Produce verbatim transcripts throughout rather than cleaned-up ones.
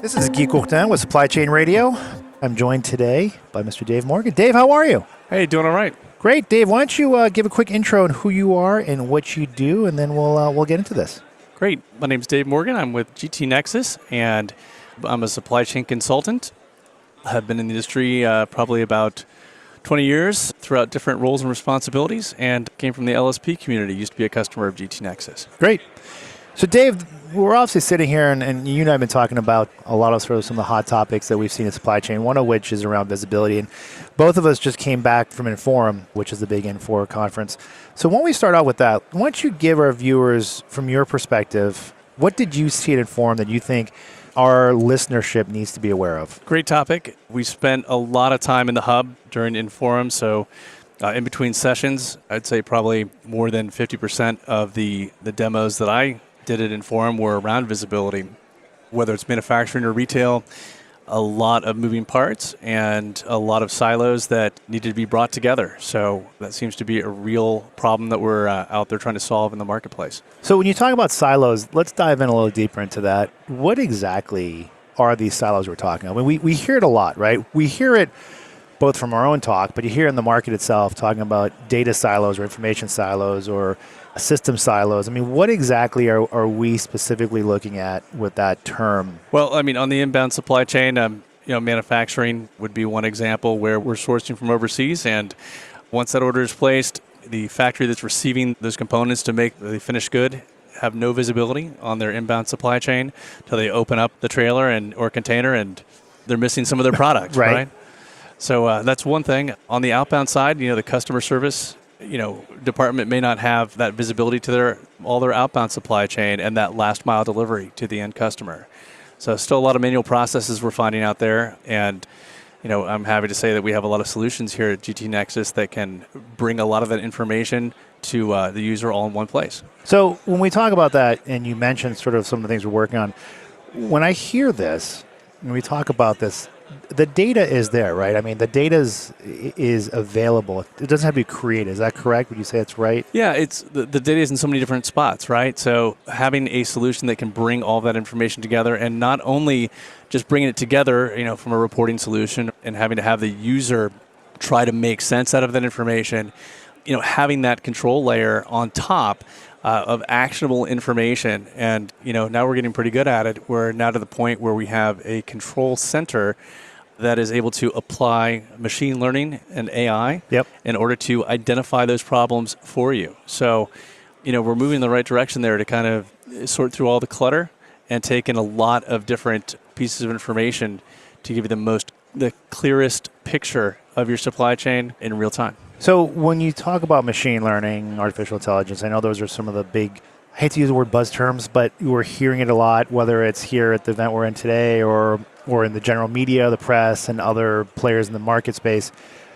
This is Guy Courtin with Supply Chain Radio. I'm joined today by Mister Dave Morgan. Dave, how are you? Hey, doing all right. Great. Dave, why don't you uh, give a quick intro on who you are and what you do, and then we'll uh, we'll get into this. Great. My name's Dave Morgan. I'm with G T Nexus, and I'm a supply chain consultant. I've been in the industry uh, probably about twenty years throughout different roles and responsibilities, and came from the L S P community, used to be a customer of G T Nexus. Great. So Dave, we're obviously sitting here, and, and you and I have been talking about a lot of sort of some of the hot topics that we've seen in supply chain, one of which is around visibility. And both of us just came back from Inforum, which is the big Infor conference. So when we start out with that, why don't you give our viewers, from your perspective, what did you see at Inforum that you think our listenership needs to be aware of? Great topic. We spent a lot of time in the hub during Inforum, so uh, in between sessions, I'd say probably more than fifty percent of the, the demos that I did at Inforum were around visibility, whether it's manufacturing or retail, a lot of moving parts and a lot of silos that needed to be brought together. So that seems to be a real problem that we're uh, out there trying to solve in the marketplace. So when you talk about silos, let's dive in a little deeper into that. What exactly are these silos we're talking about? I mean, we, we hear it a lot, right? We hear it both from our own talk, but you hear in the market itself talking about data silos or information silos or system silos. I mean, what exactly are, are we specifically looking at with that term? Well, I mean, on the inbound supply chain, um, you know, manufacturing would be one example where we're sourcing from overseas, and once that order is placed, the factory that's receiving those components to make the finished good have no visibility on their inbound supply chain until they open up the trailer and or container and they're missing some of their product, right. right? So uh, that's one thing. On the outbound side, you know, the customer service you know, department may not have that visibility to their all their outbound supply chain and that last mile delivery to the end customer. So still a lot of manual processes we're finding out there, and you know, I'm happy to say that we have a lot of solutions here at G T Nexus that can bring a lot of that information to uh, the user all in one place. So when we talk about that, and you mentioned sort of some of the things we're working on, when I hear this, when we talk about this, the data is there, right? I mean, the data is, is available. It doesn't have to be created. Is that correct? Would you say that's right? Yeah, it's the, the data is in so many different spots, right? So having a solution that can bring all that information together, and not only just bringing it together, you know, from a reporting solution and having to have the user try to make sense out of that information, you know, having that control layer on top Uh, of actionable information. And, you know, now we're getting pretty good at it. We're now to the point where we have a control center that is able to apply machine learning and A I yep. in order to identify those problems for you. So, you know, we're moving in the right direction there to kind of sort through all the clutter and take in a lot of different pieces of information to give you the most, the clearest picture of your supply chain in real time. So when you talk about machine learning, artificial intelligence, I know those are some of the big, I hate to use the word buzz terms, but we're hearing it a lot, whether it's here at the event we're in today or, or in the general media, the press, and other players in the market space.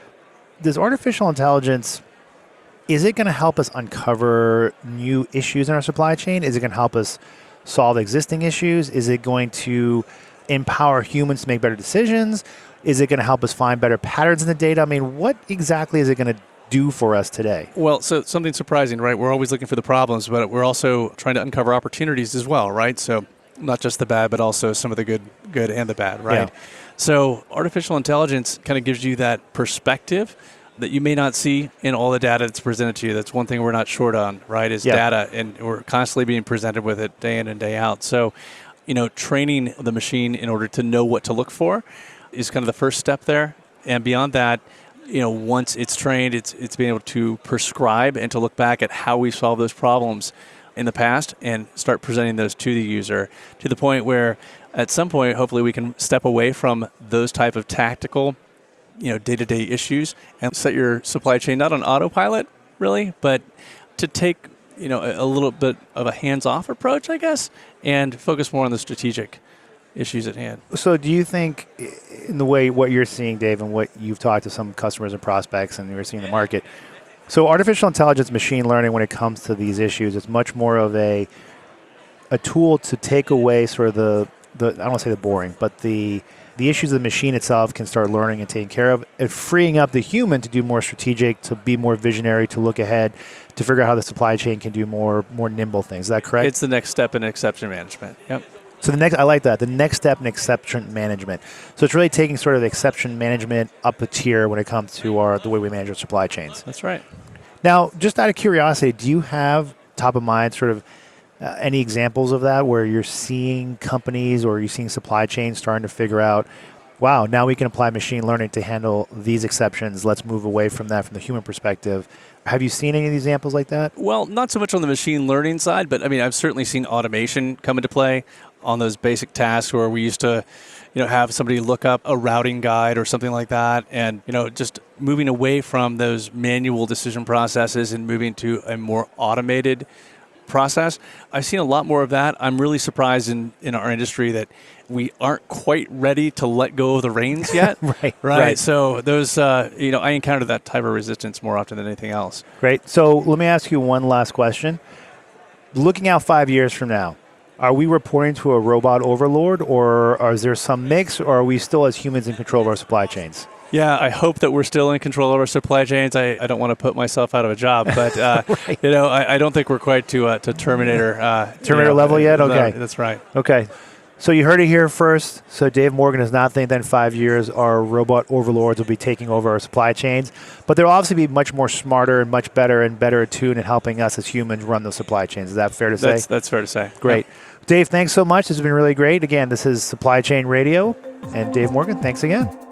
Does artificial intelligence, is it going to help us uncover new issues in our supply chain? Is it going to help us solve existing issues? Is it going to empower humans to make better decisions? Is it going to help us find better patterns in the data? I mean, what exactly is it going to do for us today? Well, so something surprising, right? We're always looking for the problems, but we're also trying to uncover opportunities as well, right? So not just the bad, but also some of the good, good and the bad, right? Yeah. So artificial intelligence kind of gives you that perspective that you may not see in all the data that's presented to you. That's one thing we're not short on, right, is yeah. data, and we're constantly being presented with it day in and day out. So, you know, training the machine in order to know what to look for is kind of the first step there. And beyond that, you know, once it's trained, it's it's being able to prescribe and to look back at how we solve those problems in the past and start presenting those to the user to the point where at some point, hopefully we can step away from those type of tactical, you know, day-to-day issues and set your supply chain not on autopilot, really, but to take, you know, a, a little bit of a hands-off approach, I guess, and focus more on the strategic issues at hand. So do you think, in the way what you're seeing, Dave, and what you've talked to some customers and prospects and you're seeing in the market, so artificial intelligence, machine learning, when it comes to these issues, it's much more of a a tool to take away sort of the, the I don't want to say the boring, but the the issues the machine itself can start learning and taking care of, and freeing up the human to do more strategic, to be more visionary, to look ahead, to figure out how the supply chain can do more more nimble things. Is that correct? It's the next step in exception management. Yep. So the next, I like that. The next step in exception management. So it's really taking sort of the exception management up a tier when it comes to our the way we manage our supply chains. That's right. Now, just out of curiosity, do you have top of mind sort of uh, any examples of that where you're seeing companies or you're seeing supply chains starting to figure out, wow, now we can apply machine learning to handle these exceptions. Let's move away from that from the human perspective. Have you seen any of these examples like that? Well, not so much on the machine learning side, but I mean, I've certainly seen automation come into play on those basic tasks where we used to, you know, have somebody look up a routing guide or something like that, and you know, just moving away from those manual decision processes and moving to a more automated process. I've seen a lot more of that. I'm really surprised in, in our industry that we aren't quite ready to let go of the reins yet. right, right. Right. So those, uh, you know, I encounter that type of resistance more often than anything else. Great. So let me ask you one last question. Looking out five years from now, are we reporting to a robot overlord, or is there some mix, or are we still as humans in control of our supply chains? Yeah, I hope that we're still in control of our supply chains. I, I don't want to put myself out of a job, but uh, right. you know, I, I don't think we're quite to uh, to Terminator uh, Terminator you know, level yet. Okay, no, that's right. Okay, so you heard it here first. So Dave Morgan does not think that in five years our robot overlords will be taking over our supply chains, but they'll obviously be much more smarter and much better and better attuned in helping us as humans run those supply chains. Is that fair to say? That's, that's fair to say. Great. Yeah. Dave, thanks so much. This has been really great. Again, this is Supply Chain Radio, and Dave Morgan, thanks again.